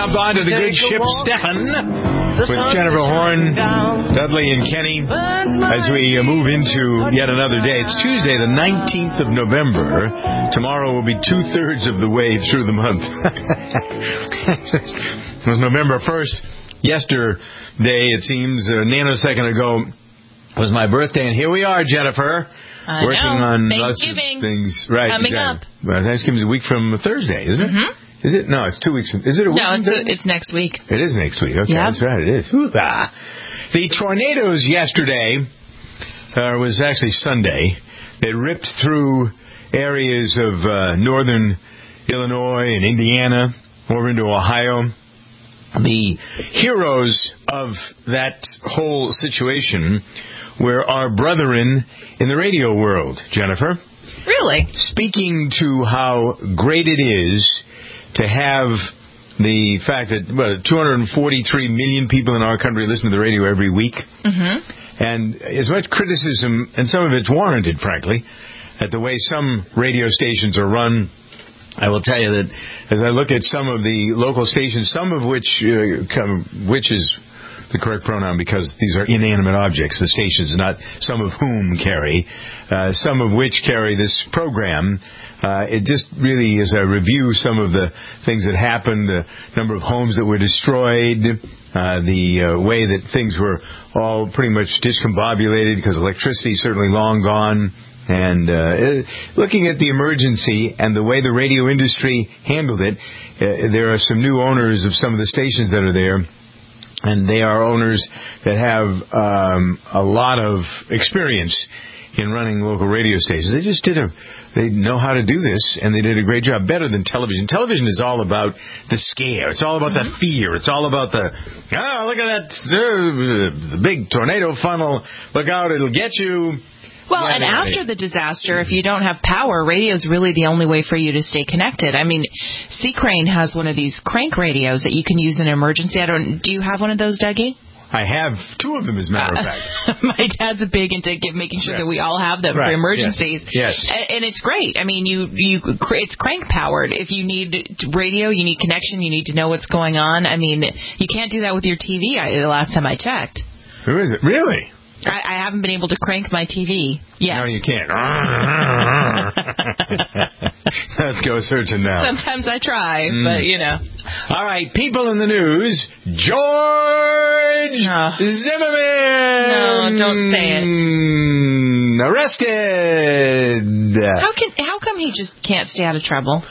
jump onto the good ship Stefan with Jennifer Horn, Dudley, and Kenny as we move into yet another day. It's Tuesday, the 19th of November. Tomorrow will be 2/3 of the way through the month. It was November 1st. Yesterday, it seems, a nanosecond ago, was my birthday, and here we are, Jennifer. Working on lots of things. Right, coming up. Well, Thanksgiving's a week from Thursday, isn't it? Mm-hmm. Is it? No, it's 2 weeks from... Is it a week from Thursday? It's next week. It is next week. Okay, that's right, it is. The tornadoes yesterday, was actually Sunday, they ripped through areas of northern Illinois and Indiana over into Ohio. The heroes of that whole situation were our brethren in the radio world, Jennifer. Really? Speaking to how great it is to have the fact that 243 million people in our country listen to the radio every week. Mm-hmm. And as much criticism, and some of it's warranted, frankly, at the way some radio stations are run. I will tell you that as I look at some of the local stations, some of which is the correct pronoun because these are inanimate objects, the stations, not some of whom carry, some of which carry this program. It just really is a review some of the things that happened, the number of homes that were destroyed, the way that things were all pretty much discombobulated because electricity is certainly long gone. And looking at the emergency and the way the radio industry handled it, there are some new owners of some of the stations that are there. And they are owners that have a lot of experience in running local radio stations. They know how to do this, and they did a great job, better than television. Television is all about the scare. It's all about the fear. It's all about look at that, the big tornado funnel. Look out, it'll get you. Well, and after the disaster, if you don't have power, radio is really the only way for you to stay connected. I mean, C-Crane has one of these crank radios that you can use in an emergency. Do you have one of those, Dougie? I have two of them, as a matter of fact. My dad's big into making sure that we all have them for emergencies. Yes. And it's great. I mean, it's crank powered. If you need radio, you need connection, you need to know what's going on. I mean, you can't do that with your TV. The last time I checked. Who is it? Really? I haven't been able to crank my TV yet. No, you can't. Let's go searching now. Sometimes I try, but, All right, people in the news. George Zimmerman! No, don't say it. Arrested! How come he just can't stay out of trouble?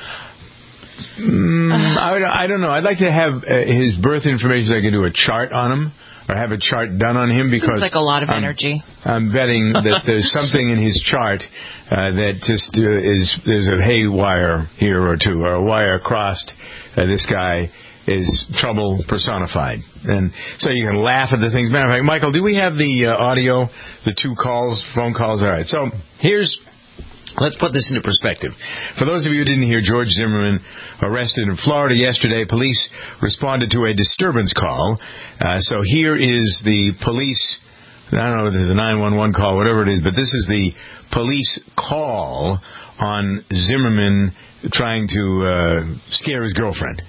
I don't know. I'd like to have his birth information so I can do a chart on him. Or have a chart done on him because seems like a lot of energy. I'm betting that there's something in his chart that just there's a haywire here or two, or a wire crossed. This guy is trouble personified, and so you can laugh at the things. Matter of fact, Michael, do we have the audio, the two phone calls? All right, so let's put this into perspective. For those of you who didn't hear, George Zimmerman arrested in Florida yesterday. Police responded to a disturbance call. So here is the police. I don't know if this is a 911 call, whatever it is, but this is the police call on Zimmerman trying to scare his girlfriend.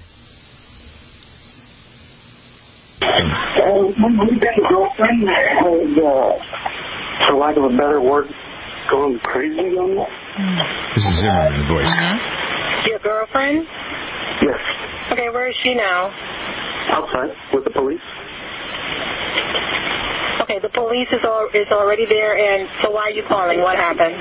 My girlfriend was, for lack of a better word, going crazy on me. This is Zimmerman's voice. Your girlfriend? Yes. Okay, where is she now? Outside with the police. Okay, the police is already there, and so why are you calling? What happened?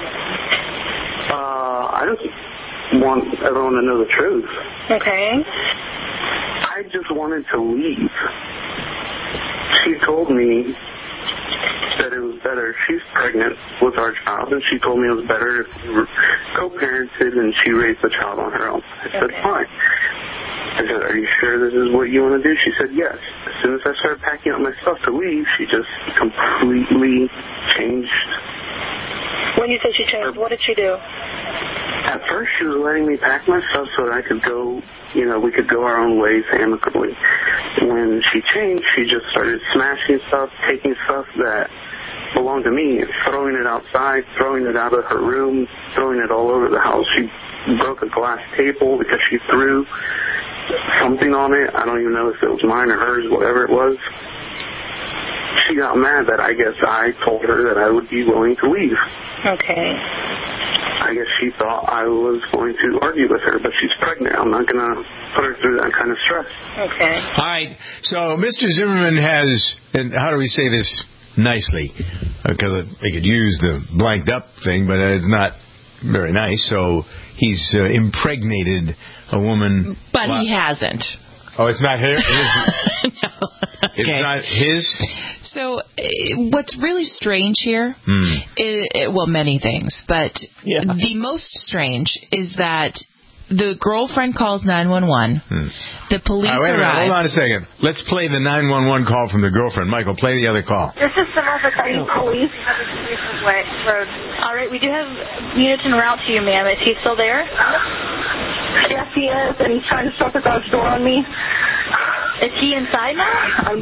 I just want everyone to know the truth. Okay. I just wanted to leave. She told me that it was better. She's pregnant with our child, and she told me it was better if we were co-parented and she raised the child on her own. I said, fine. I said, are you sure this is what you want to do? She said, yes. As soon as I started packing up my stuff to leave, she just completely changed. When you say she changed, what did she do? At first, she was letting me pack my stuff so that I could go, we could go our own ways amicably. When she changed, she just started smashing stuff, taking stuff that belonged to me, throwing it outside, throwing it out of her room, throwing it all over the house. She broke a glass table because she threw something on it. I don't even know if it was mine or hers, whatever it was. She got mad that I guess I told her that I would be willing to leave. Okay. I guess she thought I was going to argue with her, but she's pregnant. I'm not going to put her through that kind of stress. Okay. All right. So Mr. Zimmerman has, and how do we say this nicely? Because we could use the blanked up thing, but it's not very nice. So he's impregnated a woman. But he hasn't. Oh, it's not his? No. Okay. It's not his? So what's really strange here, well, many things, but the most strange is that the girlfriend calls 911. The police arrive. Hold on a second. Let's play the 911 call from the girlfriend. Michael, play the other call. This is Sonoma County Police. Road. All right, we do have units en route to you, ma'am. Is he still there? Yes, he is, and he's trying to shut the garage door on me. Is he inside now?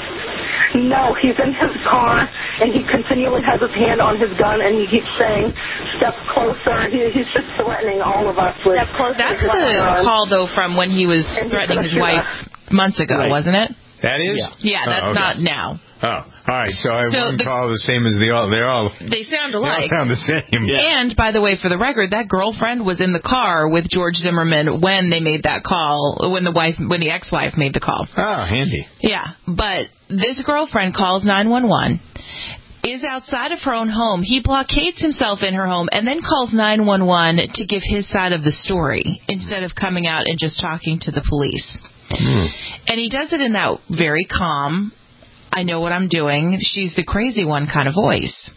No, he's in his car, and he continually has his hand on his gun, and he keeps saying, step closer. He's just threatening all of us. Step closer. That's the call, though, from when he was threatening his wife months ago, wasn't it? That is? Yeah, that's not now. Oh, all right. So I have one call the same as they sound alike. They all sound the same. Yeah. And, by the way, for the record, that girlfriend was in the car with George Zimmerman when they made that call, when the ex-wife made the call. Oh, handy. Yeah, but this girlfriend calls 911, is outside of her own home. He blockades himself in her home and then calls 911 to give his side of the story instead of coming out and just talking to the police. And he does it in that very calm, I know what I'm doing, she's the crazy one kind of voice.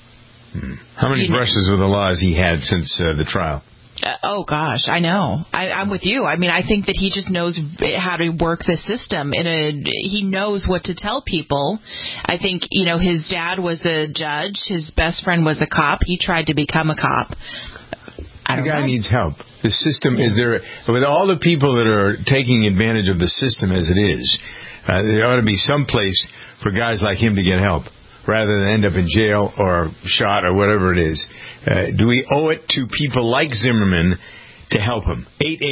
How many brushes with the law has he had since the trial? Oh, gosh, I know. I'm with you. I mean, I think that he just knows how to work the system. He knows what to tell people. I think, his dad was a judge. His best friend was a cop. He tried to become a cop. The guy needs help. The system is there. With all the people that are taking advantage of the system as it is, there ought to be some place for guys like him to get help, rather than end up in jail or shot or whatever it is. Do we owe it to people like Zimmerman to help him?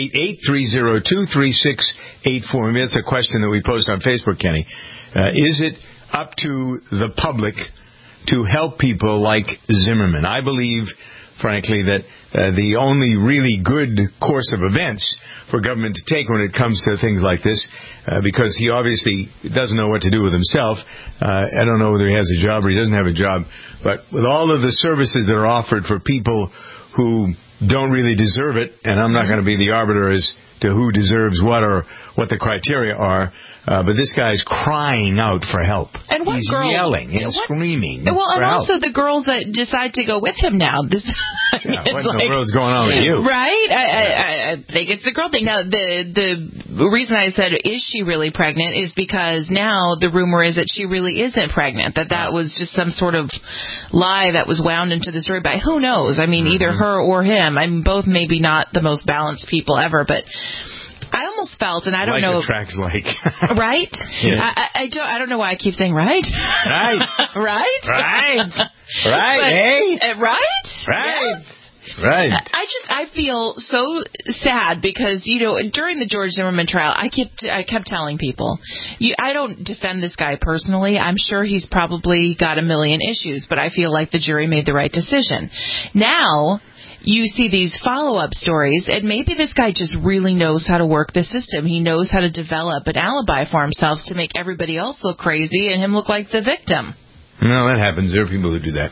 888-302-3684. Maybe that's a question that we post on Facebook, Kenny. Is it up to the public to help people like Zimmerman? I believe, frankly, that the only really good course of events for government to take when it comes to things like this, because he obviously doesn't know what to do with himself. I don't know whether he has a job or he doesn't have a job, but with all of the services that are offered for people who don't really deserve it, and I'm not going to be the arbiter as to who deserves what or what the criteria are, but this guy's crying out for help. And what He's girl, yelling and screaming. Well, and help. also the girls that decide to go with him now. What in the world's going on with you? Right? I think it's the girl thing. Now, the reason I said, is she really pregnant, is because now the rumor is that she really isn't pregnant, that was just some sort of lie that was wound into the story. But who knows? I mean, either her or him. I mean, both maybe not the most balanced people ever, but I almost felt, and I don't know. Tracks like. Right? Yeah. I don't know why I keep saying right. Right. Right? Right. Right. Hey. Right? Right. Right. I feel so sad because, during the George Zimmerman trial, I kept telling people, I don't defend this guy personally. I'm sure he's probably got a million issues, but I feel like the jury made the right decision. Now, you see these follow-up stories, and maybe this guy just really knows how to work the system. He knows how to develop an alibi for himself to make everybody else look crazy and him look like the victim. No, that happens. There are people who do that.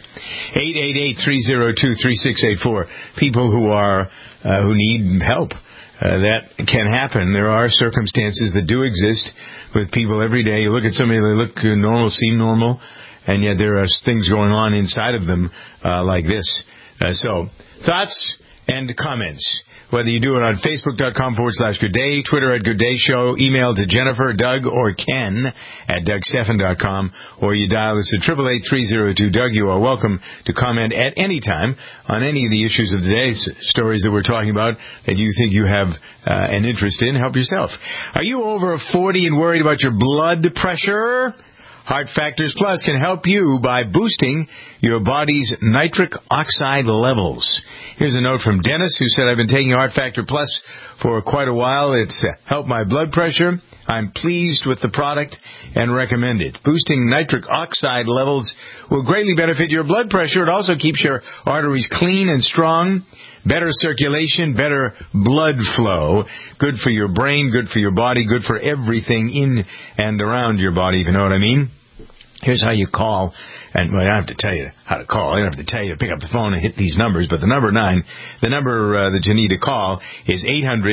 888-302-3684. People who need help. That can happen. There are circumstances that do exist with people every day. You look at somebody, they look normal, seem normal, and yet there are things going on inside of them like this. So, thoughts and comments. Whether you do it on Facebook.com/Good-Day, Twitter @GoodDayShow, email to Jennifer, Doug, or Ken @DougStephan.com, or you dial us at 888-302-DOUG. You are welcome to comment at any time on any of the issues of the day, stories that we're talking about that you think you have an interest in. Help yourself. Are you over 40 and worried about your blood pressure? Heart Factors Plus can help you by boosting your body's nitric oxide levels. Here's a note from Dennis, who said, I've been taking Heart Factor Plus for quite a while. It's helped my blood pressure. I'm pleased with the product and recommend it. Boosting nitric oxide levels will greatly benefit your blood pressure. It also keeps your arteries clean and strong. Better circulation, better blood flow. Good for your brain, good for your body, good for everything in and around your body, if you know what I mean. Here's how you call. And well, I don't have to tell you how to call. I don't have to tell you to pick up the phone and hit these numbers. But the number that you need to call is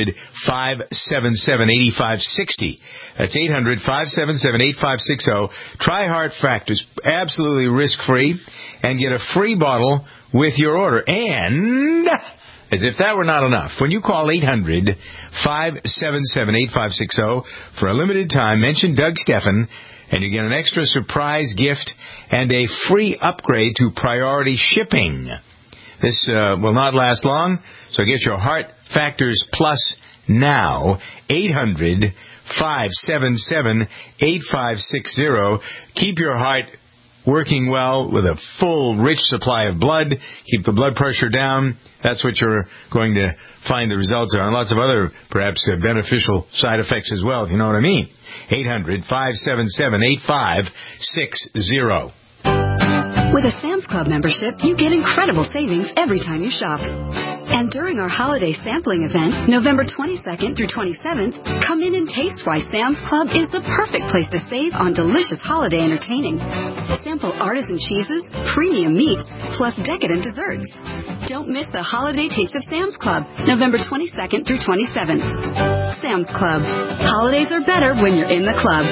800-577-8560. That's 800-577-8560. Try Heart Factors, absolutely risk-free, and get a free bottle with your order. And as if that were not enough, when you call 800-577-8560 for a limited time, mention Doug Stephan, and you get an extra surprise gift and a free upgrade to priority shipping. This will not last long, so get your Heart Factors Plus now. 800-577-8560. Keep your heart working well with a full, rich supply of blood. Keep the blood pressure down. That's what you're going to find the results are. And lots of other, perhaps, beneficial side effects as well, if you know what I mean. 800-577-8560. With a Sam's Club membership, you get incredible savings every time you shop. And during our holiday sampling event, November 22nd through 27th, come in and taste why Sam's Club is the perfect place to save on delicious holiday entertaining. Sample artisan cheeses, premium meats, plus decadent desserts. Don't miss the holiday taste of Sam's Club, November 22nd through 27th. Sam's Club. Holidays are better when you're in the club.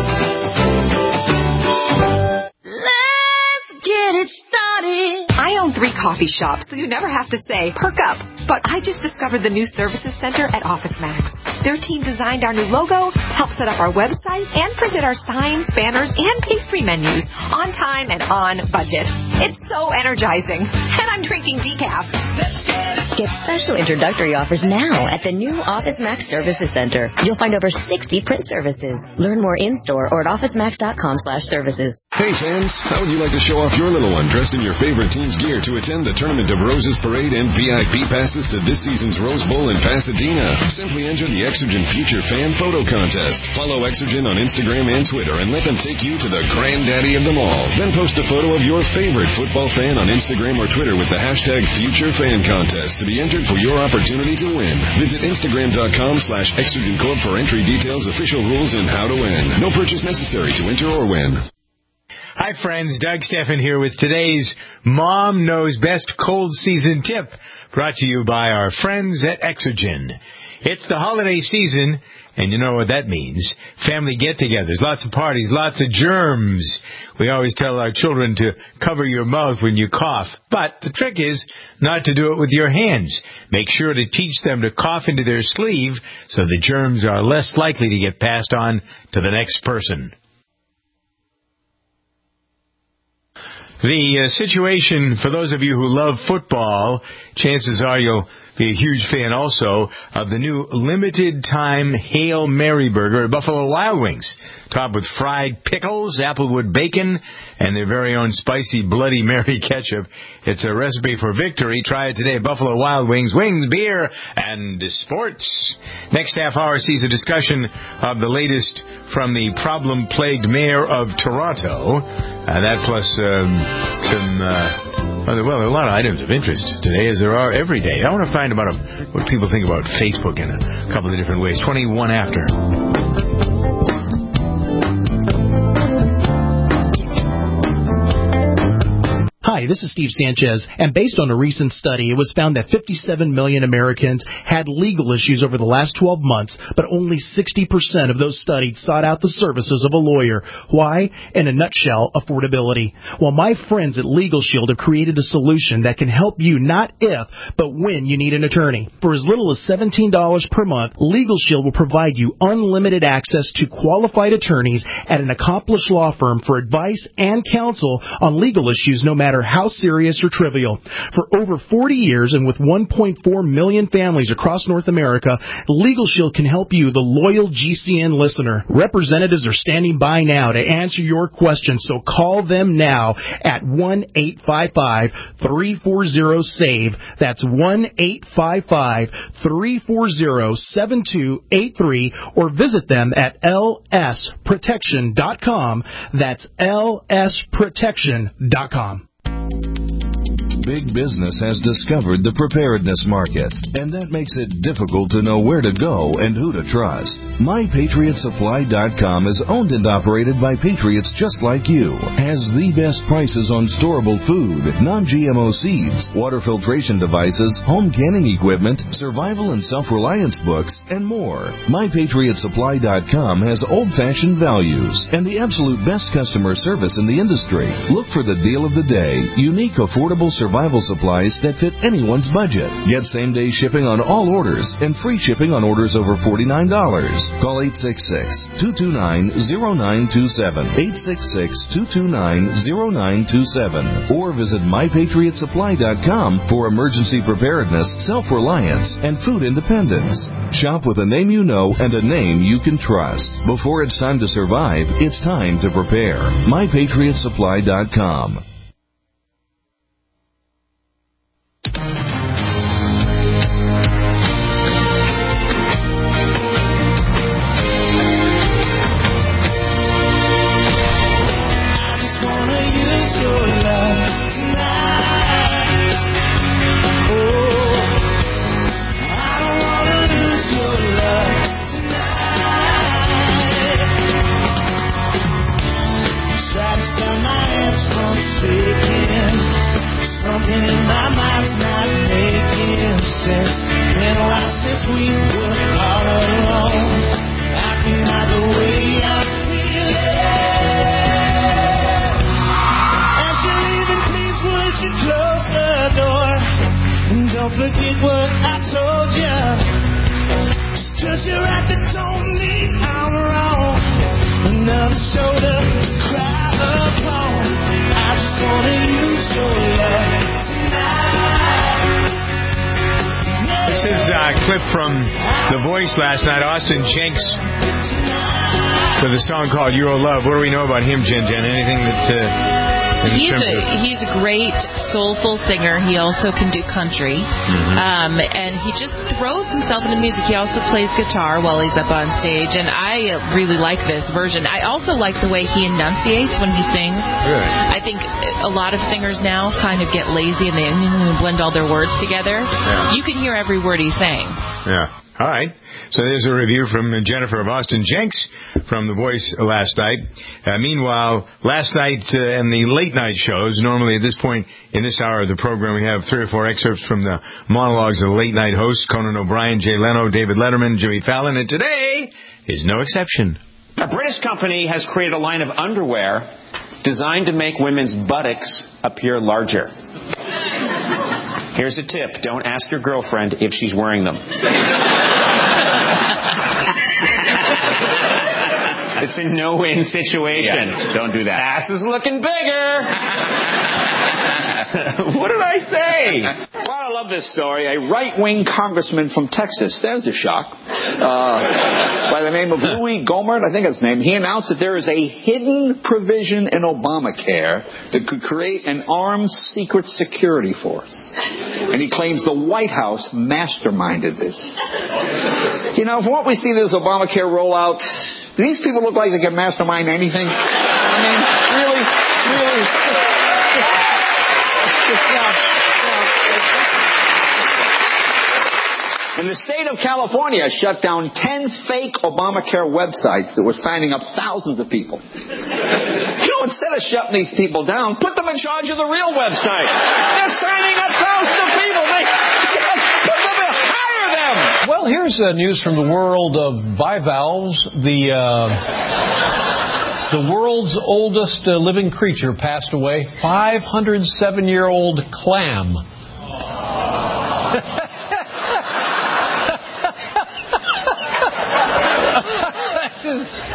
Get it started. I own 3 coffee shops, so you never have to say, perk up. But I just discovered the new services center at OfficeMax. Their team designed our new logo, helped set up our website, and printed our signs, banners, and pastry menus on time and on budget. It's so energizing. And I'm drinking decaf. Get special introductory offers now at the new OfficeMax Services Center. You'll find over 60 print services. Learn more in-store or at officemax.com/services. Hey fans, how would you like to show off your little one dressed in your favorite team's gear to attend the Tournament of Roses Parade and VIP passes to this season's Rose Bowl in Pasadena? Simply enter the Exergen Future Fan Photo Contest. Follow Exergen on Instagram and Twitter and let them take you to the granddaddy of them all. Then post a photo of your favorite football fan on Instagram or Twitter with the hashtag FutureFanContest to be entered for your opportunity to win. Visit Instagram.com/ExergenCorp for entry details, official rules, and how to win. No purchase necessary to enter or win. Hi, friends. Doug Stephan here with today's Mom Knows Best Cold Season Tip, brought to you by our friends at Exergen. It's the holiday season, and you know what that means. Family get-togethers, lots of parties, lots of germs. We always tell our children to cover your mouth when you cough, but the trick is not to do it with your hands. Make sure to teach them to cough into their sleeve so the germs are less likely to get passed on to the next person. The situation, for those of you who love football, chances are you'll be a huge fan also of the new limited-time Hail Mary burger at Buffalo Wild Wings, topped with fried pickles, applewood bacon, and their very own spicy Bloody Mary ketchup. It's a recipe for victory. Try it today at Buffalo Wild Wings. Wings, beer, and sports. Next half hour sees a discussion of the latest from the problem-plagued mayor of Toronto. That plus there are a lot of items of interest today, as there are every day. I want to find about what people think about Facebook in a couple of different ways. 21 after. Hi, this is Steve Sanchez, and based on a recent study, it was found that 57 million Americans had legal issues over the last 12 months, but only 60% of those studied sought out the services of a lawyer. Why? In a nutshell, affordability. Well, my friends at Legal Shield have created a solution that can help you not if, but when you need an attorney. For as little as $17 per month, Legal Shield will provide you unlimited access to qualified attorneys at an accomplished law firm for advice and counsel on legal issues, no matter how serious or trivial. For over 40 years and with 1.4 million families across North America, Legal Shield can help you, the loyal GCN listener. Representatives are standing by now to answer your questions, so call them now at 1-855-340-SAVE. That's 1-855-340-7283, or visit them at lsprotection.com. That's lsprotection.com. Big business has discovered the preparedness market, and that makes it difficult to know where to go and who to trust. MyPatriotSupply.com is owned and operated by patriots just like you. Has the best prices on storable food, non-GMO seeds, water filtration devices, home canning equipment, survival and self-reliance books, and more. MyPatriotSupply.com has old-fashioned values and the absolute best customer service in the industry. Look for the deal of the day, unique, affordable survival supplies that fit anyone's budget. Get same-day shipping on all orders and free shipping on orders over $49. Call 866-229-0927, 866-229-0927, or visit MyPatriotSupply.com for emergency preparedness, self-reliance, and food independence. Shop with a name you know and a name you can trust. Before it's time to survive, it's time to prepare. MyPatriotSupply.com. Last night, Austin Jenks with a song called Your Love. What do we know about him, Jen? Anything that... He's a great, soulful singer. He also can do country. And he just throws himself into music. He also plays guitar while he's up on stage. And I really like this version. I also like the way he enunciates when he sings. Really? I think a lot of singers now kind of get lazy and they blend all their words together. Yeah. You can hear every word he's saying. Yeah. All right. So there's a review from Jennifer of Austin Jenks from The Voice last night. Meanwhile, last night and the late night shows, normally at this point in this hour of the program, we have 3 or 4 excerpts from the monologues of the late night hosts, Conan O'Brien, Jay Leno, David Letterman, Jimmy Fallon, and today is no exception. A British company has created a line of underwear designed to make women's buttocks appear larger. Here's a tip. Don't ask your girlfriend if she's wearing them. It's a no-win situation. Yeah, don't do that. Ass is looking bigger. What did I say? Well, I love this story. A right-wing congressman from Texas, there's a shock, by the name of Louis Gohmert, I think his name, he announced that there is a hidden provision in Obamacare that could create an armed secret security force. And he claims the White House masterminded this. You know, from what we see this Obamacare rollout, do these people look like they can mastermind anything? I mean, really? And the state of California shut down 10 fake Obamacare websites that were signing up thousands of people. You know, instead of shutting these people down, put them in charge of the real website. They're signing up thousands of people. Put them in, hire them. Well, here's news from the world of bivalves. The world's oldest living creature passed away. 507-year-old clam.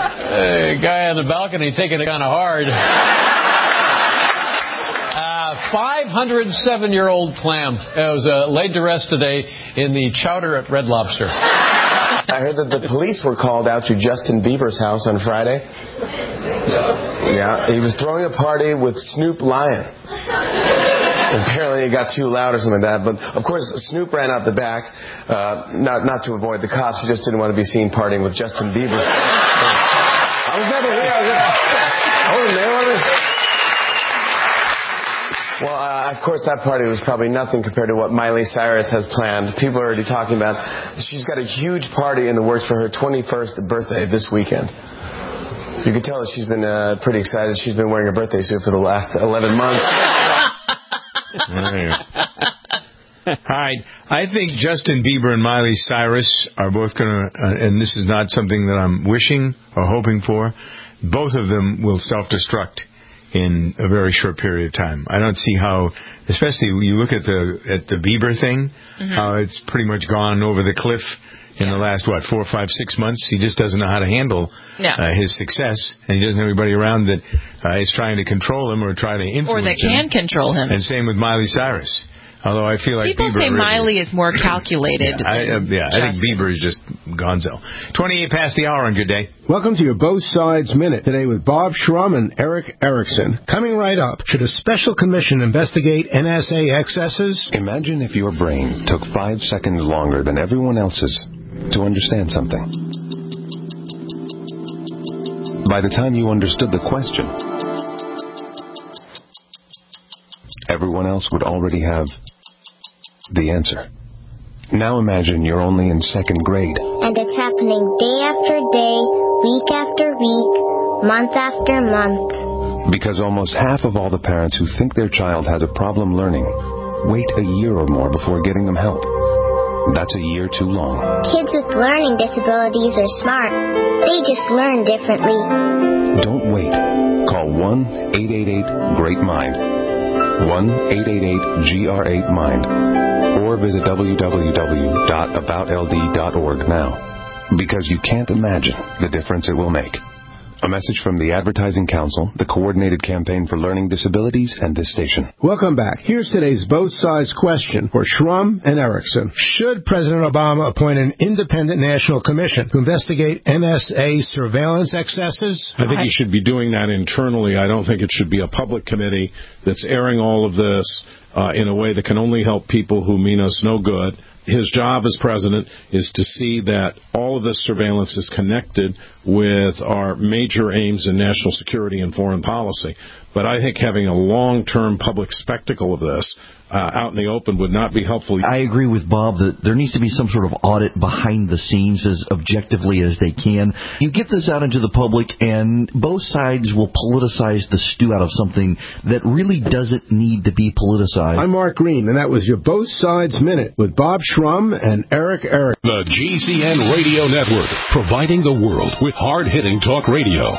Hey, guy on the balcony taking it kind of hard. 507-year-old clam was laid to rest today in the chowder at Red Lobster. I heard that the police were called out to Justin Bieber's house on Friday. Yeah, he was throwing a party with Snoop Lion. Apparently it got too loud or something like that. But, of course, Snoop ran out the back, not to avoid the cops. He just didn't want to be seen partying with Justin Bieber. I was never here. I wasn't there. Well, of course, that party was probably nothing compared to what Miley Cyrus has planned. People are already talking about. She's got a huge party in the works for her 21st birthday this weekend. You can tell that she's been pretty excited. She's been wearing a birthday suit for the last 11 months. All right. I think Justin Bieber and Miley Cyrus are both going to, and this is not something that I'm wishing or hoping for, both of them will self-destruct in a very short period of time. I don't see how, especially when you look at the Bieber thing, how it's pretty much gone over the cliff in the last, 4, 5, 6 months. He just doesn't know how to handle his success, and he doesn't have anybody around that is trying to control him or try to influence him. Or that can control him. And same with Miley Cyrus. Although I feel like people say Miley is more calculated. I think Bieber is just gonzo. 28 past the hour on Good Day. Welcome to your Both Sides Minute. Today with Bob Schrum and Eric Erickson. Coming right up, should a special commission investigate NSA excesses? Imagine if your brain took 5 seconds longer than everyone else's to understand something. By the time you understood the question, everyone else would already have the answer. Now imagine you're only in 2nd grade. And it's happening day after day, week after week, month after month. Because almost half of all the parents who think their child has a problem learning wait a year or more before getting them help. That's a year too long. Kids with learning disabilities are smart. They just learn differently. Don't wait. Call 1-888-GREAT-MIND. 1-888-GR8-MIND. Or visit www.aboutld.org now. Because you can't imagine the difference it will make. A message from the Advertising Council, the Coordinated Campaign for Learning Disabilities, and this station. Welcome back. Here's today's Both Sides question for Schrum and Erickson. Should President Obama appoint an independent national commission to investigate NSA surveillance excesses? I think he should be doing that internally. I don't think it should be a public committee that's airing all of this in a way that can only help people who mean us no good. His job as president is to see that all of this surveillance is connected with our major aims in national security and foreign policy. But I think having a long-term public spectacle of this out in the open would not be helpful. I agree with Bob that there needs to be some sort of audit behind the scenes as objectively as they can. You get this out into the public, and both sides will politicize the stew out of something that really doesn't need to be politicized. I'm Mark Green, and that was your Both Sides Minute with Bob Schrum and Eric Erickson. The GCN Radio Network, providing the world with hard-hitting talk radio.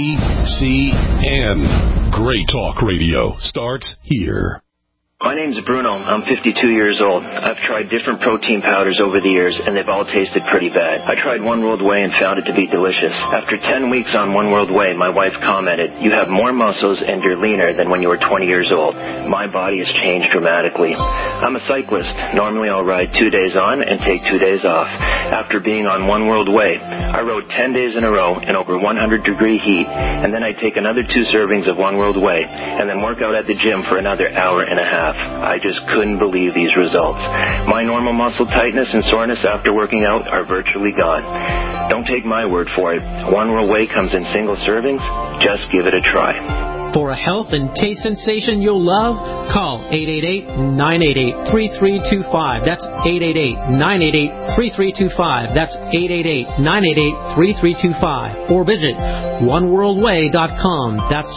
GCN. Great talk radio starts here. My name's Bruno. I'm 52 years old. I've tried different protein powders over the years, and they've all tasted pretty bad. I tried One World Whey and found it to be delicious. After 10 weeks on One World Whey, my wife commented, "You have more muscles and you're leaner than when you were 20 years old." My body has changed dramatically. I'm a cyclist. Normally I'll ride 2 days on and take 2 days off. After being on One World Whey, I rode 10 days in a row in over 100-degree heat, and then I take another 2 servings of One World Whey, and then work out at the gym for another hour and a half. I just couldn't believe these results. My normal muscle tightness and soreness after working out are virtually gone. Don't take my word for it. One World Whey comes in single servings. Just give it a try. For a health and taste sensation you'll love, call 888-988-3325. That's 888-988-3325. That's 888-988-3325. Or visit oneworldwhey.com. That's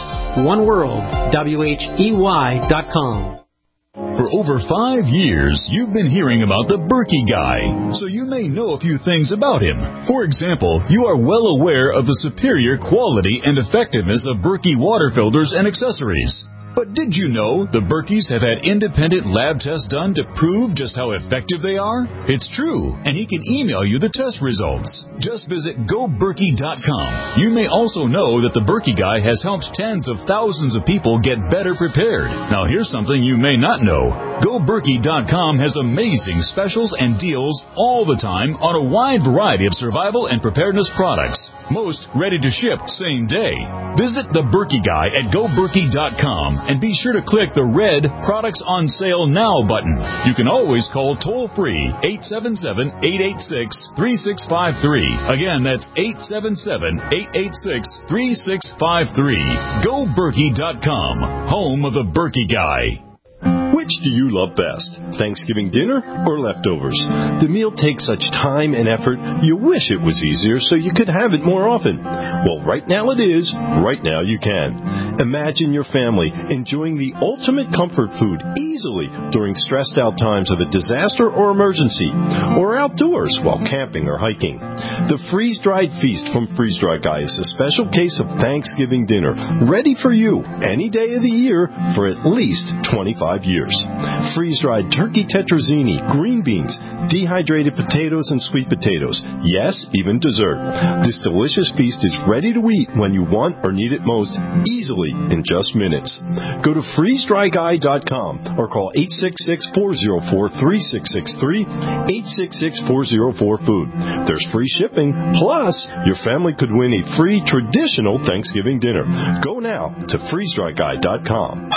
oneworld.com. For over 5 years, you've been hearing about the Berkey Guy, so you may know a few things about him. For example, you are well aware of the superior quality and effectiveness of Berkey water filters and accessories. But did you know the Berkeys have had independent lab tests done to prove just how effective they are? It's true, and he can email you the test results. Just visit GoBerkey.com. You may also know that the Berkey Guy has helped tens of thousands of people get better prepared. Now here's something you may not know. GoBerkey.com has amazing specials and deals all the time on a wide variety of survival and preparedness products. Most ready to ship same day. Visit the Berkey Guy at GoBerkey.com and be sure to click the red Products on Sale Now button. You can always call toll-free 877-886-3653. Again, that's 877-886-3653. GoBerkey.com, home of the Berkey Guy. Which do you love best, Thanksgiving dinner or leftovers? The meal takes such time and effort, you wish it was easier so you could have it more often. Well, right now it is. Right now you can. Imagine your family enjoying the ultimate comfort food easily during stressed out times of a disaster or emergency, or outdoors while camping or hiking. The freeze-dried feast from Freeze Dry Guy is a special case of Thanksgiving dinner, ready for you any day of the year for at least 25 years. Freeze-dried turkey tetrazzini, green beans, dehydrated potatoes and sweet potatoes. Yes, even dessert. This delicious feast is ready to eat when you want or need it most, easily in just minutes. Go to freezedryguy.com or call 866-404-3663, 866-404-FOOD. There's free shipping, plus your family could win a free traditional Thanksgiving dinner. Go now to freezedryguy.com.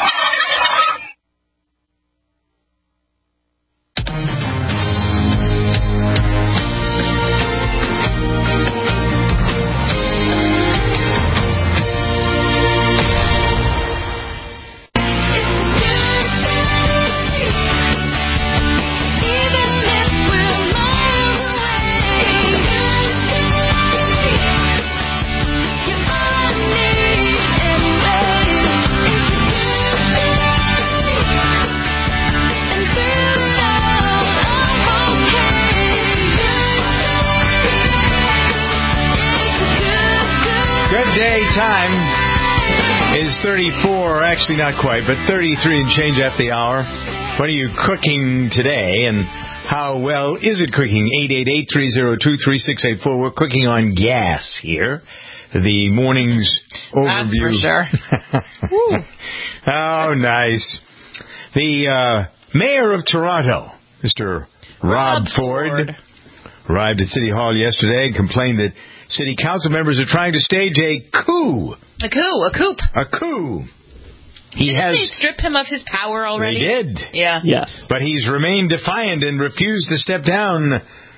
Time is 34, actually not quite, but 33 and change after the hour. What are you cooking today, and how well is it cooking? 888-302-3684. We're cooking on gas here. The morning's overview. That's for sure. Oh, nice. The mayor of Toronto, Mr. Rob Ford, arrived at City Hall yesterday and complained that City Council members are trying to stage a coup. A coup. Didn't they strip him of his power already? They did. Yeah. Yes. But he's remained defiant and refused to step down.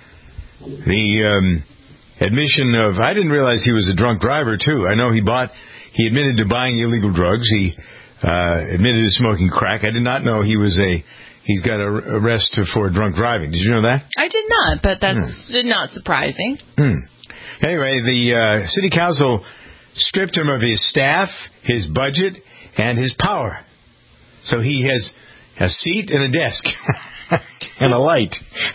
The admission of, I didn't realize he was a drunk driver, too. I know he admitted to buying illegal drugs. He admitted to smoking crack. I did not know he's got an arrest for drunk driving. Did you know that? I did not, but that's not surprising. Anyway, the City Council stripped him of his staff, his budget, and his power. So he has a seat and a desk and a light.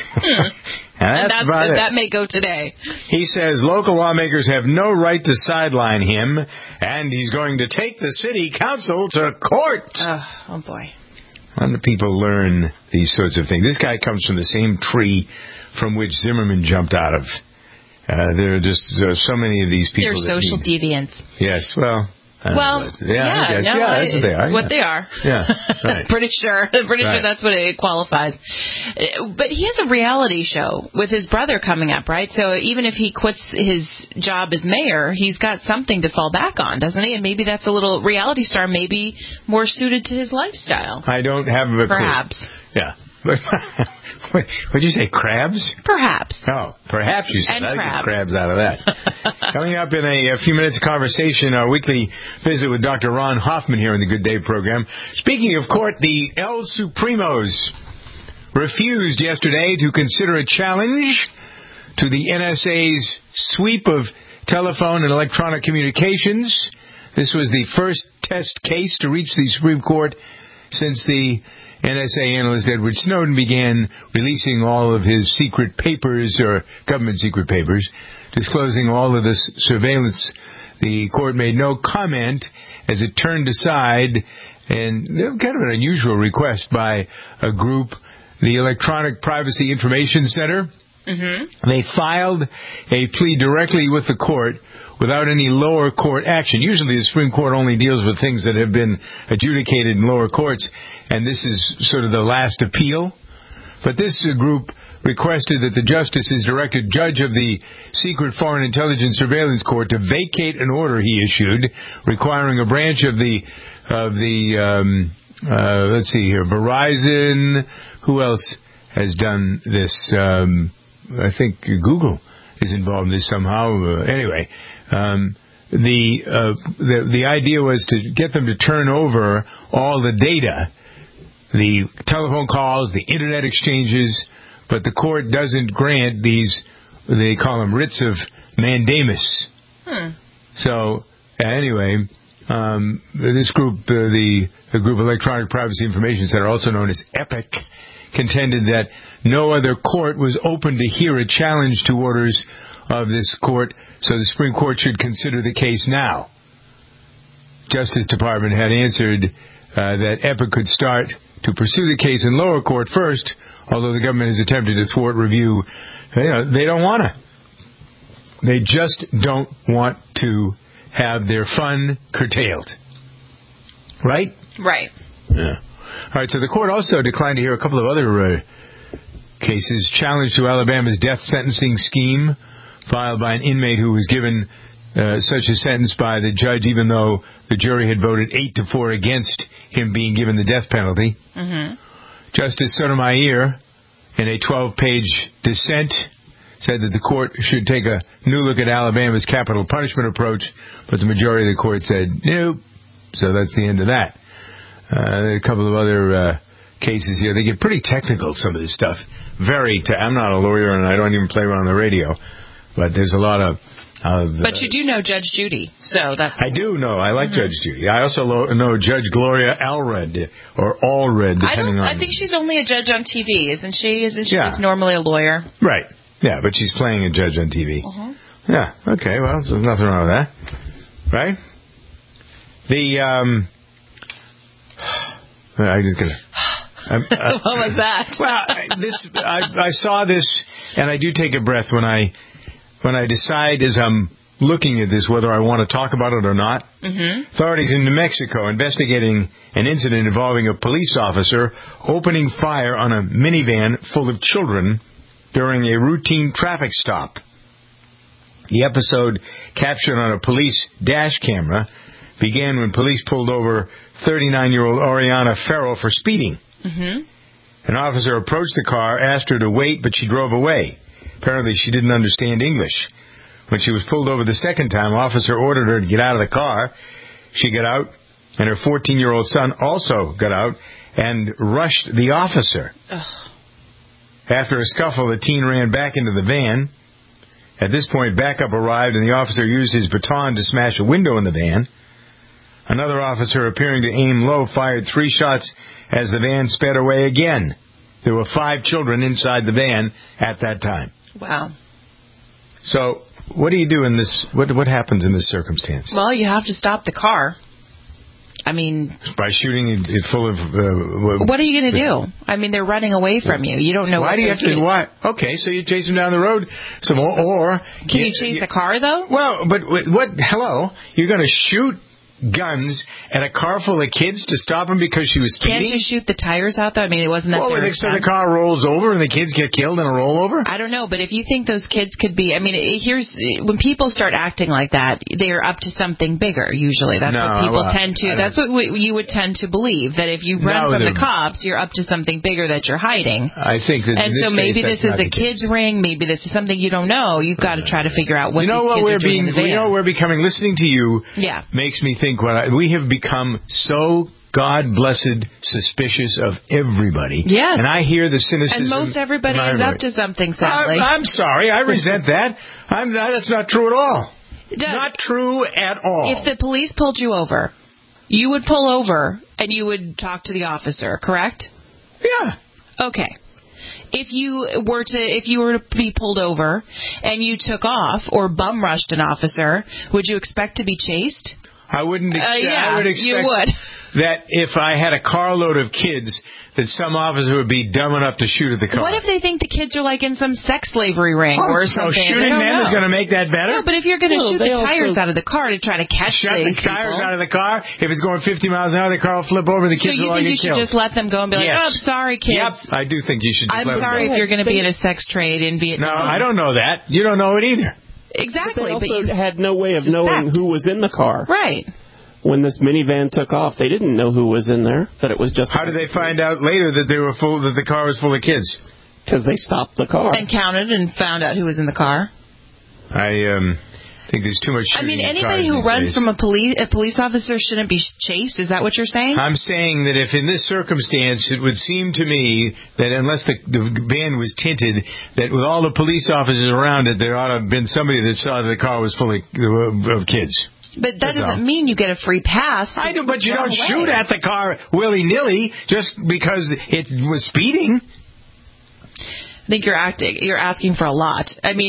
And that may go today. He says local lawmakers have no right to sideline him, and he's going to take the City Council to court. Oh boy. How do people learn these sorts of things? This guy comes from the same tree from which Zimmerman jumped out of. There are just so many of these people. They're social deviants. Yes, well. That's what they are. It's what they are. Yeah, right. Pretty sure that's what it qualifies. But he has a reality show with his brother coming up, right? So even if he quits his job as mayor, he's got something to fall back on, doesn't he? And maybe that's a little reality star, maybe more suited to his lifestyle. I don't have a Perhaps. clue. Yeah. What'd you say, crabs? Perhaps. Oh, perhaps you said. And I crabs. get crabs out of that. Coming up in a few minutes of conversation, our weekly visit with Dr. Ron Hoffman here in the Good Day program. Speaking of court, the El Supremos refused yesterday to consider a challenge to the NSA's sweep of telephone and electronic communications. This was the first test case to reach the Supreme Court since the NSA analyst Edward Snowden began releasing all of his secret papers, or government secret papers, disclosing all of this surveillance. The court made no comment as it turned aside And kind of an unusual request by a group, the Electronic Privacy Information Center. Mm-hmm. They filed a plea directly with the court without any lower court action. Usually the Supreme Court only deals with things that have been adjudicated in lower courts, and this is sort of the last appeal. But this group requested that the justices directed judge of the Secret Foreign Intelligence Surveillance Court to vacate an order he issued requiring a branch of the let's see here, Verizon. Who else has done this? I think Google is involved in this somehow. Anyway, the idea was to get them to turn over all the data, the telephone calls, the internet exchanges, but the court doesn't grant these, they call them writs of mandamus. So, anyway, this group, the group Electronic Privacy Information Center, also known as EPIC, contended that no other court was open to hear a challenge to orders of this court, so the Supreme Court should consider the case now. Justice Department had answered that EPIC could start to pursue the case in lower court first, although the government has attempted to thwart review. They don't want to. They just don't want to have their fun curtailed. Right? Right. Yeah. All right, so the court also declined to hear a couple of other cases. Challenge to Alabama's death sentencing scheme filed by an inmate who was given such a sentence by the judge, even though the jury had voted 8-4 against him being given the death penalty. Mm-hmm. Justice Sotomayor, in a 12-page dissent, said that the court should take a new look at Alabama's capital punishment approach, but the majority of the court said nope. So that's the end of that. There are a couple of other cases here. They get pretty technical, some of this stuff. I'm not a lawyer, and I don't even play around on the radio, but there's a lot of... but you do know Judge Judy, so that's... I do know. I like Judge Judy. I also know Judge Gloria Allred, or Allred, depending on... I think she's only a judge on TV, isn't she? Isn't she just normally a lawyer? Right. Yeah, but she's playing a judge on TV. Uh-huh. Yeah, okay, well, there's nothing wrong with that. Right? I just gonna... what was that? Well, I saw this, and I do take a breath when I decide as I'm looking at this whether I want to talk about it or not. Mm-hmm. Authorities in New Mexico investigating an incident involving a police officer opening fire on a minivan full of children during a routine traffic stop. The episode, captured on a police dash camera, began when police pulled over 39-year-old Oriana Farrell for speeding. Mm-hmm. An officer approached the car, asked her to wait, but she drove away. Apparently she didn't understand English. When she was pulled over the second time, officer ordered her to get out of the car. She got out, and her 14-year-old son also got out and rushed the officer. Ugh. After a scuffle, the teen ran back into the van. At this point, backup arrived, and the officer used his baton to smash a window in the van. Another officer, appearing to aim low, fired 3 shots as the van sped away again. There were 5 children inside the van at that time. Wow. So, what do you do in this? What happens in this circumstance? Well, you have to stop the car. I mean... By shooting it full of... what are you going to do? I mean, they're running away from you. You don't know why do you have to... Why? Okay, so you chase them down the road some more, or... Can you chase the car, though? Well, but what... Hello? You're going to shoot guns at a car full of kids to stop them because she was speeding? Can't you shoot the tires out, though? I mean, it wasn't that so the car rolls over and the kids get killed in a rollover? I don't know, but if you think those kids could be... I mean, when people start acting like that, they're up to something bigger, usually. That's what people tend to... That's what you would tend to believe, that if you run from the cops, you're up to something bigger that you're hiding. I think that... And so maybe this is a kid's ring, maybe this is something you don't know. You've got to try to figure out what these kids are doing in the van. You know what we're becoming... Listening to you makes me think we have become so God-blessed suspicious of everybody. Yeah. And I hear the cynicism. And most everybody is up to something, sadly. I'm sorry. I resent that. That's not true at all. Not true at all. If the police pulled you over, you would pull over and you would talk to the officer, correct? Yeah. Okay. If you were to be pulled over and you took off or bum rushed an officer, would you expect to be chased? I wouldn't. I would expect. You would. that if I had a carload of kids, that some officer would be dumb enough to shoot at the car. What if they think the kids are like in some sex slavery ring or something? So shooting them is going to make that better? No, but if you're going to shoot the tires out of the car to try to catch the tires out of the car, if it's going 50 miles an hour, the car will flip over, the kids will all get killed. So you think you should just let them go and be like, oh, I'm sorry, kids. Yep, I do think you should just let them go. I'm sorry if you're going to be in a sex trade in Vietnam. No, I don't know that. You don't know it either. Exactly. But they also had no way of knowing who was in the car. Right. When this minivan took off, they didn't know who was in there. That it was just. How did they find out later that they were full? That the car was full of kids? Because they stopped the car and counted and found out who was in the car. I think there's too much shooting. I mean, anybody who runs from a police officer shouldn't be chased. Is that what you're saying? I'm saying that if in this circumstance, it would seem to me that unless the van was tinted, that with all the police officers around it, there ought to have been somebody that saw that the car was full of kids. But that doesn't mean you get a free pass. I do, but you don't shoot at the car willy-nilly just because it was speeding. I think you're asking for a lot. I mean,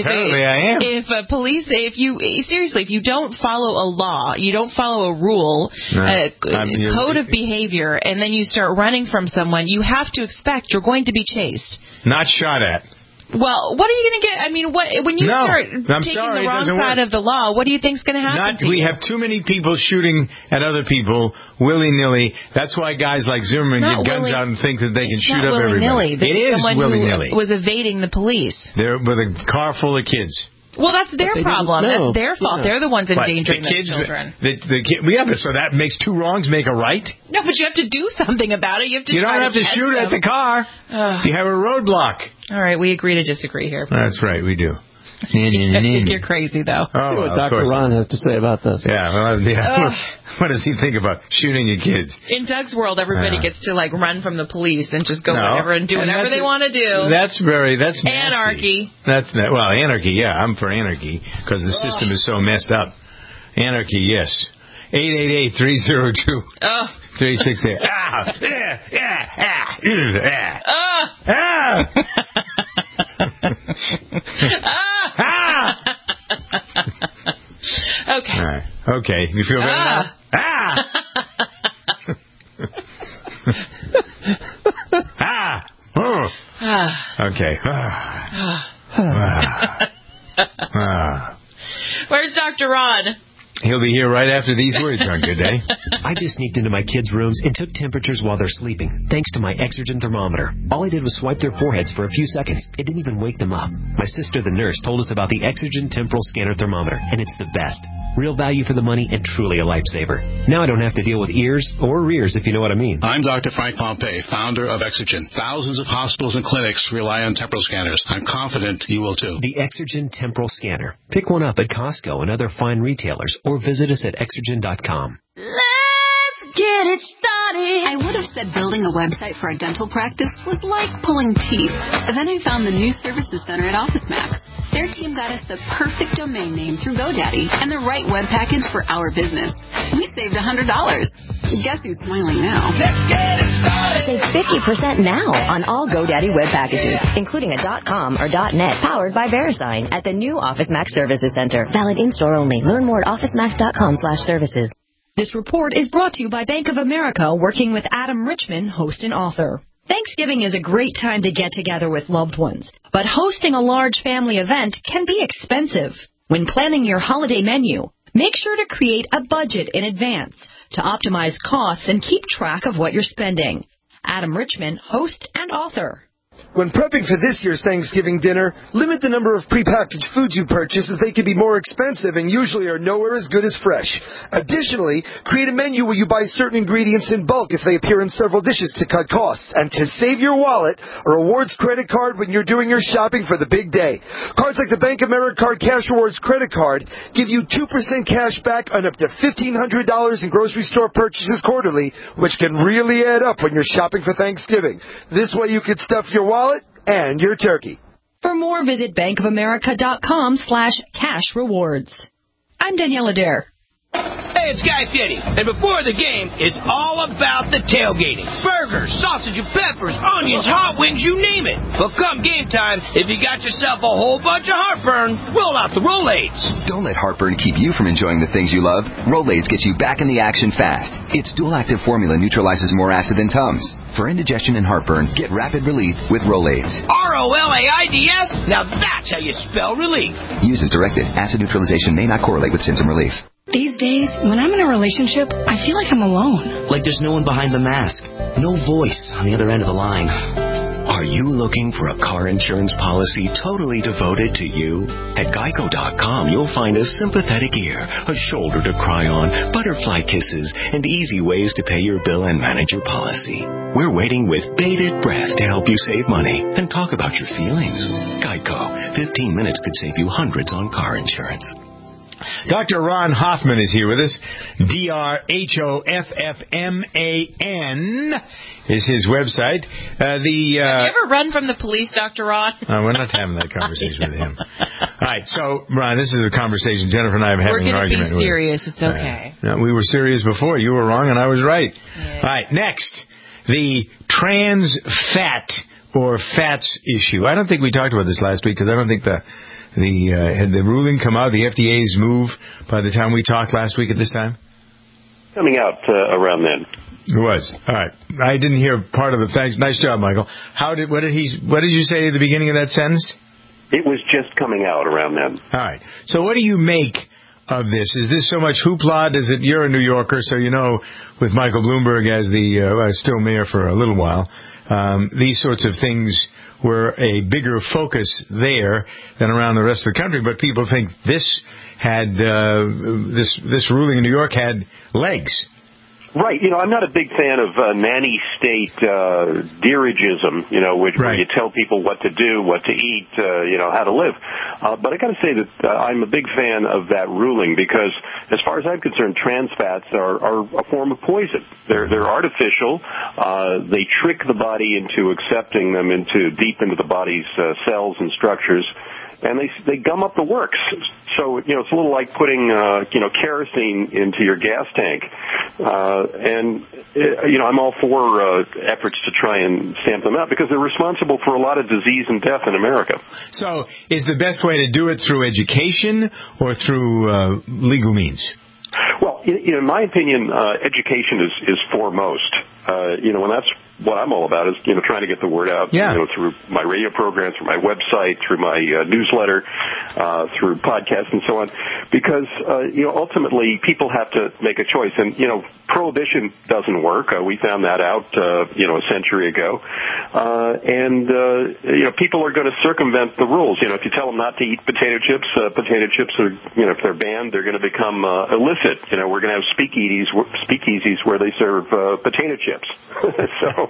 if you don't follow a law, you don't follow a rule, code of behavior, and then you start running from someone, you have to expect you're going to be chased. Not shot at. Well, what are you going to get? I mean, when you start taking the wrong side of the law, what do you think is going to happen to you? We have too many people shooting at other people willy-nilly. That's why guys like Zimmerman get guns out and think that they can shoot up everybody. It is willy-nilly. Who was evading the police. They're with a car full of kids. Well, that's their problem. That's their fault. Yeah. They're the ones endangering the children. So that makes two wrongs make a right? No, but you have to do something about it. You don't have to shoot at the car. You have a roadblock. All right, we agree to disagree here. That's right, we do. I think you're crazy, though. See what Dr. Ron has to say about this. Yeah, what does he think about shooting your kids? In Doug's world, everybody gets to run from the police and just go whatever and do whatever they want to do. That's anarchy. That's anarchy. Yeah, I'm for anarchy because the system is so messed up. Anarchy, yes. 888-302. 368. Okay. All right. Okay. You feel better now? Okay. Where's Dr. Ron? He'll be here right after these words on Good Day. I just sneaked into my kids' rooms and took temperatures while they're sleeping, thanks to my Exergen thermometer. All I did was swipe their foreheads for a few seconds. It didn't even wake them up. My sister, the nurse, told us about the Exergen Temporal Scanner Thermometer, and it's the best. Real value for the money and truly a lifesaver. Now I don't have to deal with ears or rears, if you know what I mean. I'm Dr. Frank Pompey, founder of Exergen. Thousands of hospitals and clinics rely on temporal scanners. I'm confident you will too. The Exergen Temporal Scanner. Pick one up at Costco and other fine retailers, or visit us at Exergen.com. Let's get it started. I would have said building a website for a dental practice was like pulling teeth. But then I found the new services center at OfficeMax. Their team got us the perfect domain name through GoDaddy and the right web package for our business. We saved $100. Guess who's smiling now? Let's get it started. Save 50% now on all GoDaddy web packages, including a .com or .net powered by VeriSign at the new OfficeMax Services Center. Valid in-store only. Learn more at OfficeMax.com/services. This report is brought to you by Bank of America, working with Adam Richman, host and author. Thanksgiving is a great time to get together with loved ones, but hosting a large family event can be expensive. When planning your holiday menu, make sure to create a budget in advance to optimize costs and keep track of what you're spending. Adam Richman, host and author. When prepping for this year's Thanksgiving dinner, limit the number of prepackaged foods you purchase, as they can be more expensive and usually are nowhere as good as fresh. Additionally, create a menu where you buy certain ingredients in bulk if they appear in several dishes to cut costs. And to save your wallet, a rewards credit card when you're doing your shopping for the big day. Cards like the Bank of America Card Cash Rewards credit card give you 2% cash back on up to $1,500 in grocery store purchases quarterly, which can really add up when you're shopping for Thanksgiving. This way you could stuff your wallet and your turkey. For more, visit bankofamerica.com/cash rewards. I'm Danielle Adair. Hey, Hey, it's Guy Fieri. And before the game, it's all about the tailgating. Burgers, sausage and peppers, onions, hot wings, you name it. But come game time, if you got yourself a whole bunch of heartburn, roll out the Rolaids. Don't let heartburn keep you from enjoying the things you love. Rolaids gets you back in the action fast. Its dual-active formula neutralizes more acid than Tums. For indigestion and heartburn, get rapid relief with Rolaids. Rolaids? Now that's how you spell relief. Use as directed. Acid neutralization may not correlate with symptom relief. These days, when I'm in a relationship, I feel like I'm alone. Like there's no one behind the mask. No voice on the other end of the line. Are you looking for a car insurance policy totally devoted to you? At Geico.com, you'll find a sympathetic ear, a shoulder to cry on, butterfly kisses, and easy ways to pay your bill and manage your policy. We're waiting with bated breath to help you save money and talk about your feelings. Geico. 15 minutes could save you hundreds on car insurance. Dr. Ron Hoffman is here with us. DRHOFFMAN is his website. Have you ever run from the police, Dr. Ron? We're not having that conversation with him. All right, so, Ron, this is a conversation Jennifer and I have having an argument. We're going to be serious. It's okay. No, we were serious before. You were wrong and I was right. Yeah. All right, next, the trans fat or fats issue. I don't think we talked about this last week because I don't think had the ruling come out, the FDA's move, by the time we talked last week at this time? Coming out around then. It was. All right. I didn't hear part of it. Thanks. Nice job, Michael. What did you say at the beginning of that sentence? It was just coming out around then. All right. So what do you make of this? Is this so much hoopla? You're a New Yorker, so you know with Michael Bloomberg as the still mayor for a little while, these sorts of things were a bigger focus there than around the rest of the country. But people think this ruling in New York had legs. Right. I'm not a big fan of nanny state dirigism, where you tell people what to do, what to eat, how to live. But I got to say that I'm a big fan of that ruling because, as far as I'm concerned, trans fats are a form of poison. They're artificial. They trick the body into accepting them deep into the body's cells and structures. And they gum up the works. So, it's a little like putting, kerosene into your gas tank. I'm all for efforts to try and stamp them out because they're responsible for a lot of disease and death in America. So, is the best way to do it through education or through legal means? Well, in my opinion, education is foremost. And that's what I'm all about is, trying to get the word out, through my radio program, through my website, through my newsletter, through podcasts and so on. Because, ultimately people have to make a choice. And, prohibition doesn't work. We found that out, a century ago. People are going to circumvent the rules. If you tell them not to eat potato chips are, if they're banned, they're going to become illicit. We're going to have speakeasies where they serve potato chips. So,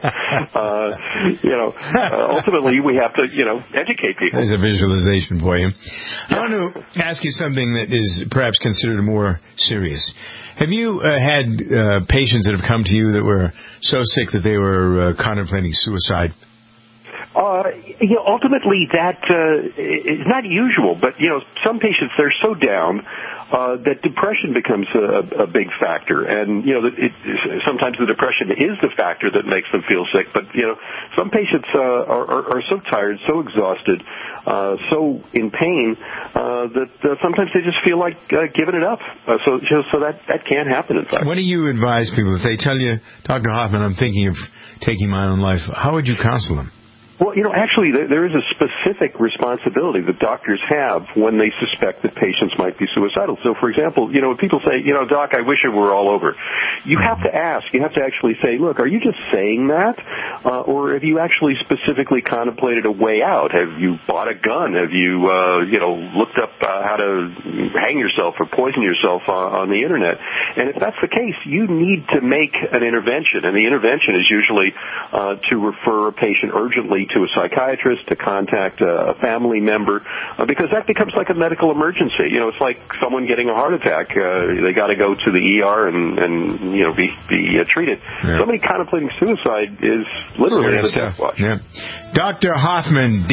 ultimately we have to, educate people. There's a visualization for you. I want to ask you something that is perhaps considered more serious. Have you had patients that have come to you that were so sick that they were contemplating suicide? Ultimately that is not usual, but some patients, they're so down that depression becomes a big factor, and sometimes the depression is the factor that makes them feel sick. But some patients are so tired, so exhausted, so in pain that sometimes they just feel like giving it up. So that can happen. In fact, what do you advise people if they tell you, Dr. Hoffman, I'm thinking of taking my own life? How would you counsel them? Well, actually, there is a specific responsibility that doctors have when they suspect that patients might be suicidal. So, for example, when people say, Doc, I wish it were all over, you have to ask. You have to actually say, look, are you just saying that? Or have you actually specifically contemplated a way out? Have you bought a gun? Have you, looked up how to hang yourself or poison yourself on the Internet? And if that's the case, you need to make an intervention. And the intervention is usually to refer a patient urgently to a psychiatrist, to contact a family member, because that becomes like a medical emergency. It's like someone getting a heart attack. They got to go to the ER and be treated. Yeah. Somebody contemplating suicide is literally on a death watch. Yeah. Dr. Hoffman,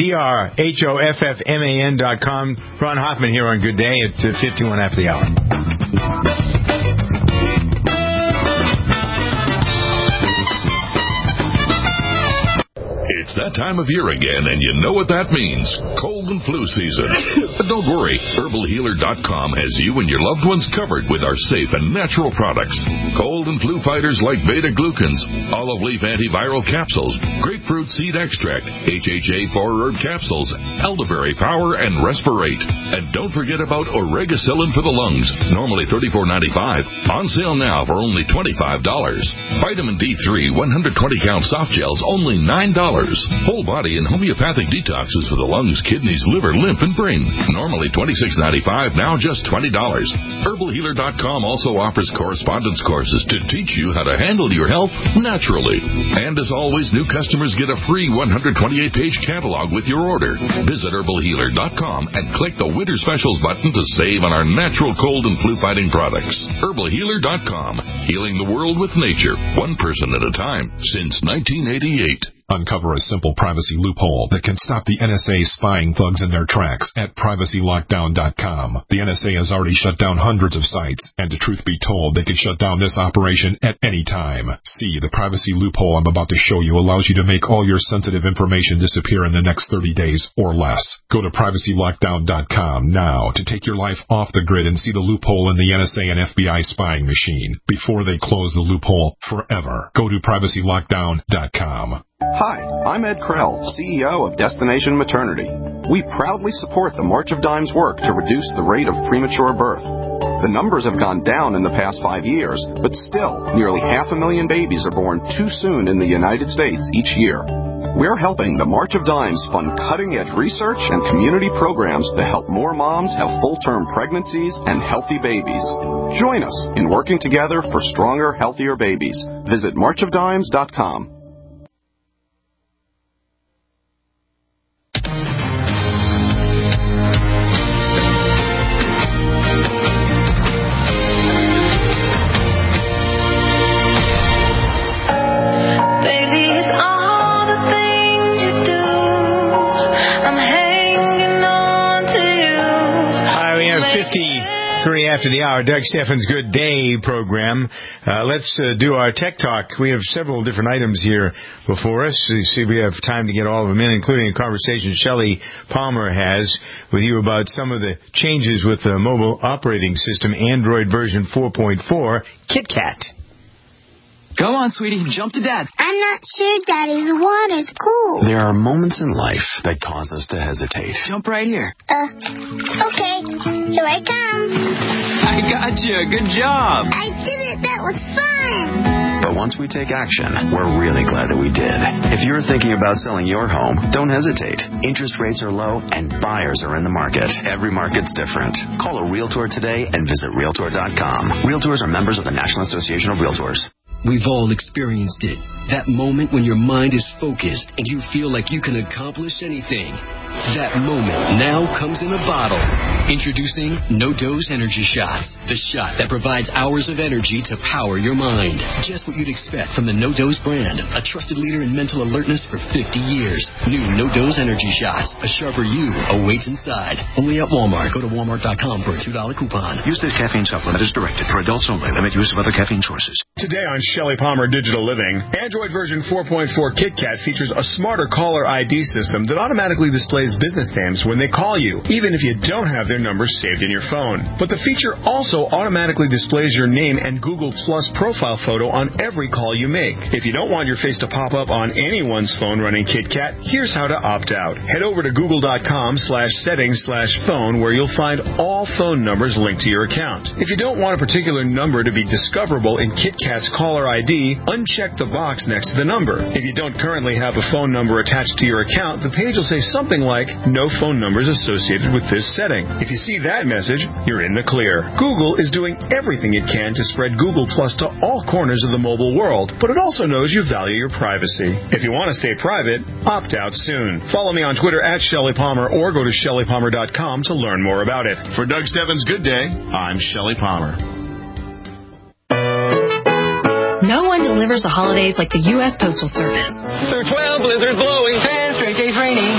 DRHOFFMAN.com. Ron Hoffman here on Good Day at 51 after the hour. that time of year again, and you know what that means. Cold and flu season. But don't worry. HerbalHealer.com has you and your loved ones covered with our safe and natural products. Cold and flu fighters like beta-glucans, olive leaf antiviral capsules, grapefruit seed extract, HHA 4-herb capsules, elderberry power, and respirate. And don't forget about Oregacillin for the lungs, normally $34.95. On sale now for only $25. Vitamin D3 120-count soft gels, only $9. Whole body and homeopathic detoxes for the lungs, kidneys, liver, lymph, and brain. Normally $26.95, now just $20. HerbalHealer.com also offers correspondence courses to teach you how to handle your health naturally. And as always, new customers get a free 128-page catalog with your order. Visit HerbalHealer.com and click the Winter Specials button to save on our natural cold and flu-fighting products. HerbalHealer.com, healing the world with nature, one person at a time, since 1988. Uncover a simple privacy loophole that can stop the NSA spying thugs in their tracks at privacylockdown.com. The NSA has already shut down hundreds of sites, and to truth be told, they could shut down this operation at any time. See, the privacy loophole I'm about to show you allows you to make all your sensitive information disappear in the next 30 days or less. Go to privacylockdown.com now to take your life off the grid and see the loophole in the NSA and FBI spying machine before they close the loophole forever. Go to privacylockdown.com. Hi, I'm Ed Krell, CEO of Destination Maternity. We proudly support the March of Dimes work to reduce the rate of premature birth. The numbers have gone down in the past 5 years, but still, nearly 500,000 babies are born too soon in the United States each year. We're helping the March of Dimes fund cutting-edge research and community programs to help more moms have full-term pregnancies and healthy babies. Join us in working together for stronger, healthier babies. Visit marchofdimes.com. After the hour, Doug Steffens' Good Day program. Let's do our Tech Talk. We have several different items here before us. You see, we have time to get all of them in, including a conversation Shelley Palmer has with you about some of the changes with the mobile operating system, Android version 4.4, KitKat. Go on, sweetie. Jump to Dad. I'm not sure, Daddy. The water's cool. There are moments in life that cause us to hesitate. Jump right here. Okay. Here I come. I got you. Good job. I did it. That was fun. But once we take action, we're really glad that we did. If you're thinking about selling your home, don't hesitate. Interest rates are low and buyers are in the market. Every market's different. Call a Realtor today and visit Realtor.com. Realtors are members of the National Association of Realtors. We've all experienced it. That moment when your mind is focused and you feel like you can accomplish anything. That moment now comes in a bottle. Introducing No-Dose Energy Shots, the shot that provides hours of energy to power your mind. Just what you'd expect from the No-Dose brand, a trusted leader in mental alertness for 50 years. New No-Dose Energy Shots, a sharper you awaits inside. Only at Walmart. Go to walmart.com for a $2 coupon. Use this caffeine supplement as directed for adults only. Limit use of other caffeine choices. Today on Shelley Palmer Digital Living, Android version 4.4 KitKat features a smarter caller ID system that automatically displays business names when they call you, even if you don't have their numbers saved in your phone. But the feature also automatically displays your name and Google Plus profile photo on every call you make. If you don't want your face to pop up on anyone's phone running KitKat, here's how to opt out. Head over to google.com/settings/phone where you'll find all phone numbers linked to your account. If you don't want a particular number to be discoverable in KitKat's caller ID, uncheck the box next to the number. If you don't currently have a phone number attached to your account, the page will say something like, no phone numbers associated with this setting. If you see that message, you're in the clear. Google is doing everything it can to spread Google Plus to all corners of the mobile world, but it also knows you value your privacy. If you want to stay private, opt out soon. Follow me on Twitter at Shelley Palmer or go to ShelleyPalmer.com to learn more about it. For Doug Steffens' Good Day, I'm Shelley Palmer. No one delivers the holidays like the U.S. Postal Service. There are 12 blizzards blowing, 10 straight days raining, 6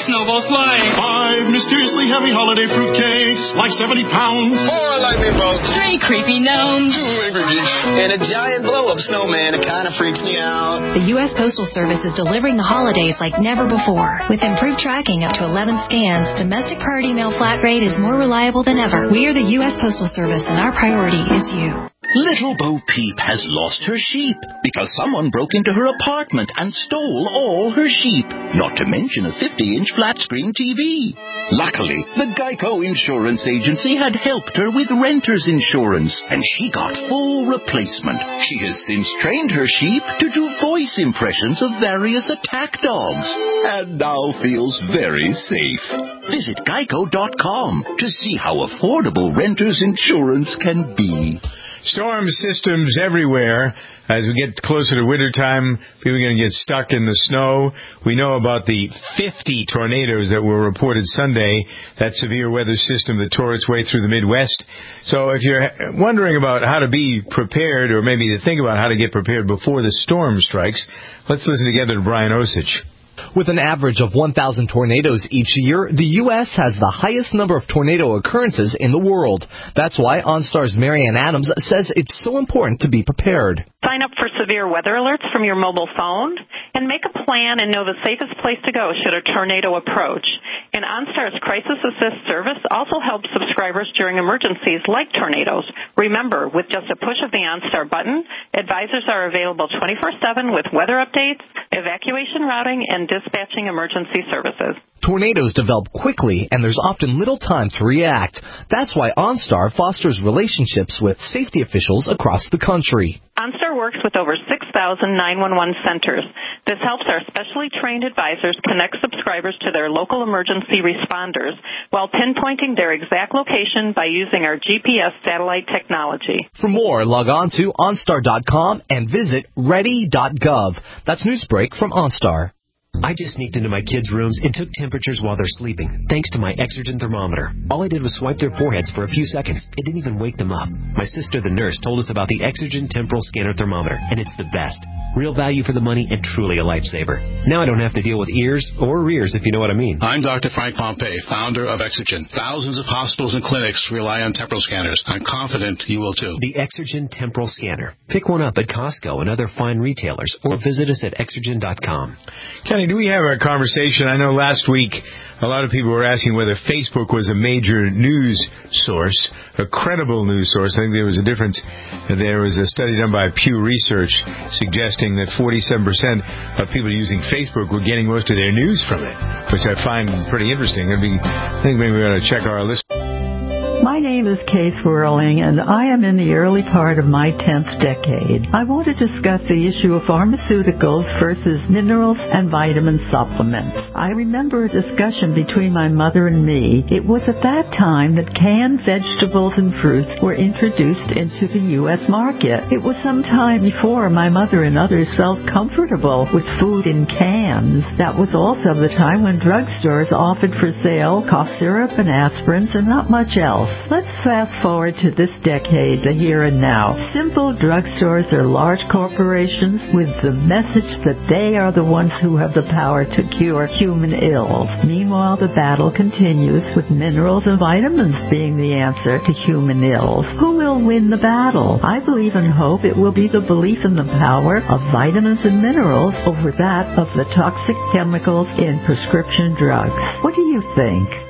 snowballs flying. 5 mysteriously heavy holiday fruitcakes, like 70 pounds. 4 lightning bolts. 3 creepy gnomes. 2 angry geese. And a giant blow-up snowman. It kind of freaks me out. The U.S. Postal Service is delivering the holidays like never before. With improved tracking up to 11 scans, domestic priority mail flat rate is more reliable than ever. We are the U.S. Postal Service, and our priority is you. Little Bo Peep has lost her sheep because someone broke into her apartment and stole all her sheep, not to mention a 50-inch flat-screen TV. Luckily, the Geico Insurance Agency had helped her with renter's insurance, and she got full replacement. She has since trained her sheep to do voice impressions of various attack dogs, and now feels very safe. Visit Geico.com to see how affordable renter's insurance can be. Storm systems everywhere. As we get closer to wintertime, people are going to get stuck in the snow. We know about the 50 tornadoes that were reported Sunday, that severe weather system that tore its way through the Midwest. So if you're wondering about how to be prepared, or maybe to think about how to get prepared before the storm strikes, let's listen together to Brian Osich. With an average of 1,000 tornadoes each year, the U.S. has the highest number of tornado occurrences in the world. That's why OnStar's Marianne Adams says it's so important to be prepared. Sign up for severe weather alerts from your mobile phone and make a plan and know the safest place to go should a tornado approach. And OnStar's Crisis Assist service also helps subscribers during emergencies like tornadoes. Remember, with just a push of the OnStar button, advisors are available 24/7 with weather updates, evacuation routing, and dispatching emergency services. Tornadoes develop quickly, and there's often little time to react. That's why OnStar fosters relationships with safety officials across the country. OnStar works with over 6,000 911 centers. This helps our specially trained advisors connect subscribers to their local emergency responders while pinpointing their exact location by using our GPS satellite technology. For more, log on to OnStar.com and visit ready.gov. That's Newsbreak from OnStar. I just sneaked into my kids' rooms and took temperatures while they're sleeping, thanks to my Exergen thermometer. All I did was swipe their foreheads for a few seconds. It didn't even wake them up. My sister, the nurse, told us about the Exergen Temporal Scanner Thermometer, and it's the best. Real value for the money and truly a lifesaver. Now I don't have to deal with ears or rears, if you know what I mean. I'm Dr. Frank Pompey, founder of Exergen. Thousands of hospitals and clinics rely on temporal scanners. I'm confident you will too. The Exergen Temporal Scanner. Pick one up at Costco and other fine retailers, or visit us at Exergen.com. Kenny, do we have a conversation? I know last week a lot of people were asking whether Facebook was a major news source, a credible news source. I think there was a difference. There was a study done by Pew Research suggesting that 47% of people using Facebook were getting most of their news from it, which I find pretty interesting. I think maybe we ought to check our list. My name is Kay Swirling, and I am in the early part of my 10th decade. I want to discuss the issue of pharmaceuticals versus minerals and vitamin supplements. I remember a discussion between my mother and me. It was at that time that canned vegetables and fruits were introduced into the U.S. market. It was some time before my mother and others felt comfortable with food in cans. That was also the time when drugstores offered for sale cough syrup and aspirins and not much else. Let's fast forward to this decade, the here and now. Simple drugstores are large corporations with the message that they are the ones who have the power to cure human ills. Meanwhile, the battle continues with minerals and vitamins being the answer to human ills. Who will win the battle? I believe and hope it will be the belief in the power of vitamins and minerals over that of the toxic chemicals in prescription drugs. What do you think?